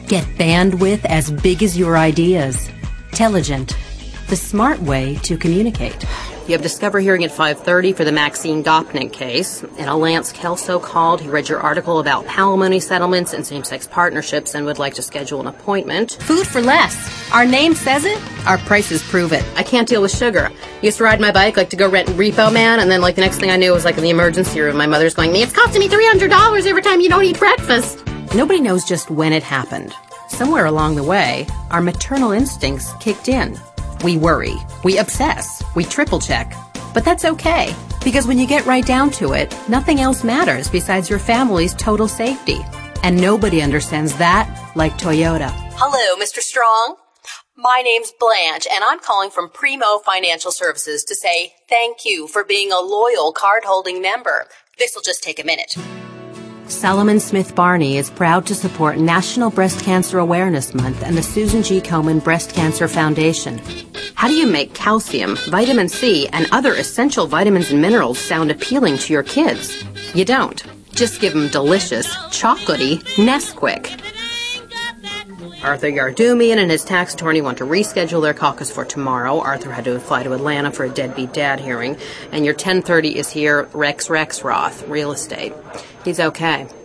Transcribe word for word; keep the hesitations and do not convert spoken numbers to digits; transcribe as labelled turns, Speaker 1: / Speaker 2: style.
Speaker 1: Get bandwidth as big as your ideas. Telligent, the smart way to communicate.
Speaker 2: You have Discover Hearing at five thirty for the Maxine Gopnik case. And a Lance Kelso called. He read your article about palimony settlements and same-sex partnerships and would like to schedule an appointment.
Speaker 1: Food for less. Our name says it. Our prices prove it.
Speaker 2: I can't deal with sugar. I used to ride my bike, like, to go rent Repo Man, and then, like, the next thing I knew was, like, in the emergency room, my mother's going, it's costing me three hundred dollars every time you don't eat breakfast.
Speaker 1: Nobody knows just when it happened. Somewhere along the way, our maternal instincts kicked in. We worry, we obsess, we triple check. But that's okay, because when you get right down to it, nothing else matters besides your family's total safety. And nobody understands that like Toyota.
Speaker 2: Hello, Mister Strong. My name's Blanche, and I'm calling from Primo Financial Services to say thank you for being a loyal card-holding member. This'll just take a minute.
Speaker 1: Solomon Smith Barney is proud to support National Breast Cancer Awareness Month and the Susan G. Komen Breast Cancer Foundation.
Speaker 2: How do you make calcium, vitamin C, and other essential vitamins and minerals sound appealing to your kids? You don't. Just give them delicious, chocolatey Nesquik. Arthur Yardumian and his tax attorney want to reschedule their caucus for tomorrow. Arthur had to fly to Atlanta for a deadbeat dad hearing. And your ten thirty is here, Rex Rexroth, real estate. He's okay.